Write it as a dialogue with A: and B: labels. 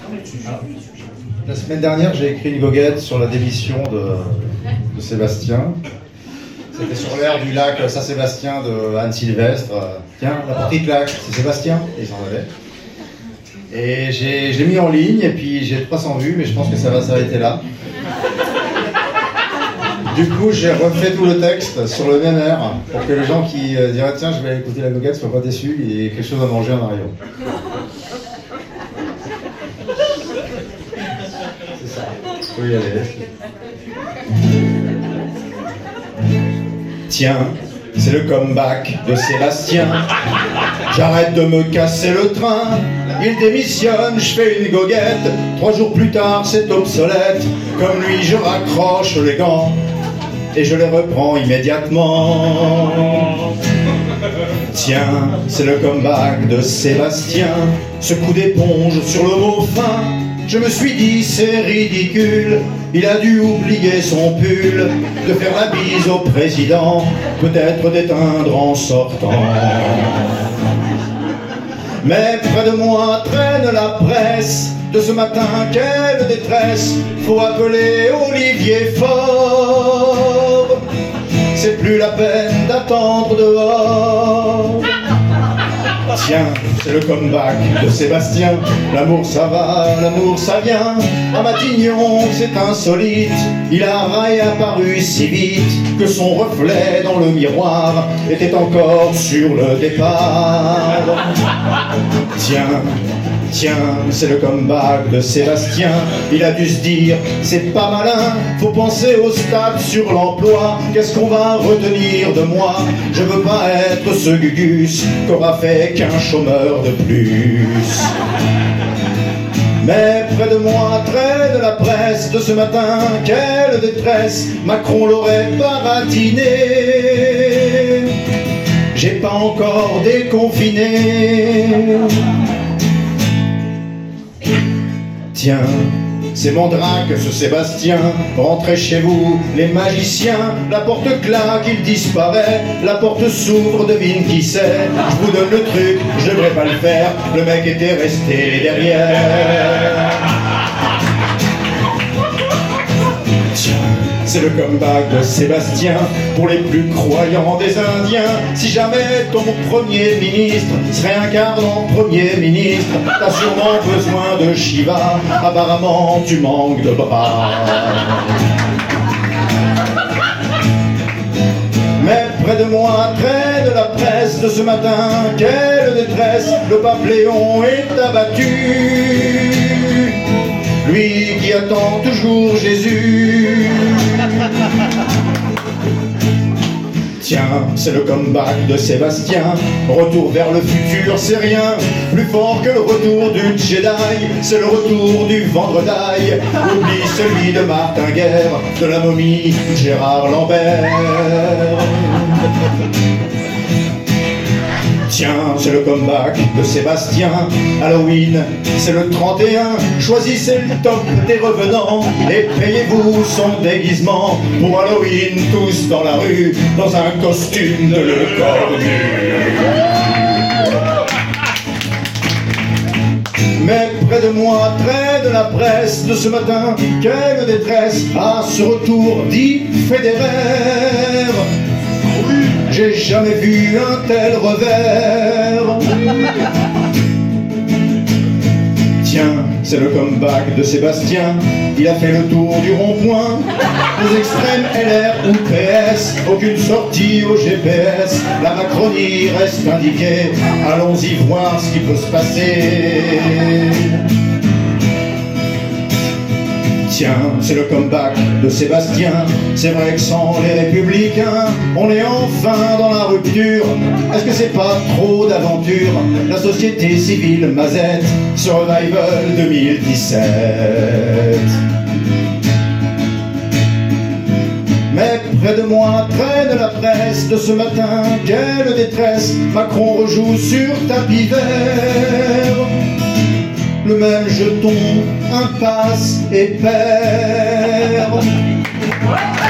A: La semaine dernière, j'ai écrit une goguette sur la démission de Sébastien. C'était sur l'air du lac Saint-Sébastien de Anne Sylvestre. Tiens, la petite lac, c'est Sébastien. Et ils en avaient. Et je l'ai mis en ligne, et puis j'ai 300 vues, mais je pense que ça va s'arrêter là. Du coup, j'ai refait tout le texte sur le même air, pour que les gens qui diraient tiens, je vais écouter la goguette, ne soient pas déçus, il y ait quelque chose à manger en arrière. C'est ça. Faut y aller. Tiens, c'est le comeback de Sébastien. J'arrête de me casser le train. Il démissionne, je fais une goguette. 3 jours plus tard, c'est obsolète. Comme lui, je raccroche les gants et je les reprends immédiatement. Tiens, c'est le comeback de Sébastien. Ce coup d'éponge sur le mot fin. Je me suis dit, c'est ridicule. Il a dû oublier son pull, de faire la bise au président, peut-être d'éteindre en sortant. Mais près de moi traîne la presse de ce matin, quelle détresse. Faut appeler Olivier Faure. C'est plus la peine d'attendre dehors. Tiens, c'est le comeback de Sébastien. L'amour ça va, l'amour ça vient. À Matignon, c'est insolite. Il a réapparu si vite que son reflet dans le miroir était encore sur le départ. Tiens, c'est le comeback de Sébastien. Il a dû se dire, c'est pas malin. Faut penser au stade sur l'emploi. Qu'est-ce qu'on va retenir de moi? Je veux pas être ce gugus qu'aura fait qu'un chômeur de plus. Mais près de moi traîne la presse de ce matin. Quelle détresse, Macron l'aurait baratiné. J'ai pas encore déconfiné. Tiens, c'est mon drac, ce Sébastien. Rentrez chez vous, les magiciens. La porte claque, il disparaît. La porte s'ouvre, devine qui c'est. Je vous donne le truc, je devrais pas le faire. Le mec était resté derrière. C'est le comeback de Sébastien pour les plus croyants des Indiens. Si jamais ton premier ministre se réincarne en premier ministre, t'as sûrement besoin de Shiva. Apparemment, tu manques de bras. Mais près de moi traîne la presse de ce matin. Quelle détresse, le pape Léon est abattu. Lui qui attend toujours Jésus. Tiens, c'est le comeback de Sébastien. Retour vers le futur, c'est rien. Plus fort que le retour du Jedi. C'est le retour du vendredi. Oublie celui de Martin Guerre, de la momie Gérard Lambert. Tiens, c'est le comeback de Sébastien. Halloween, c'est le 31. Choisissez le top des revenants et payez-vous son déguisement. Pour Halloween, tous dans la rue, dans un costume de Lecornu. Mais près de moi traîne la presse de ce matin. Quelle détresse à ce retour dit Federer. J'ai jamais vu un tel revers. Tiens, c'est le comeback de Sébastien. Il a fait le tour du rond-point. Les extrêmes LR ou PS, aucune sortie au GPS. La Macronie reste indiquée. Allons-y voir ce qui peut se passer. Tiens, c'est le comeback de Sébastien. C'est vrai que sans les Républicains, on est enfin dans la rupture. Est-ce que c'est pas trop d'aventure? La société civile Mazette, Survival 2017. Mais près de moi traîne la presse de ce matin. Quelle détresse, Macron rejoue sur tapis vert. Le même jeton, impasse et paire.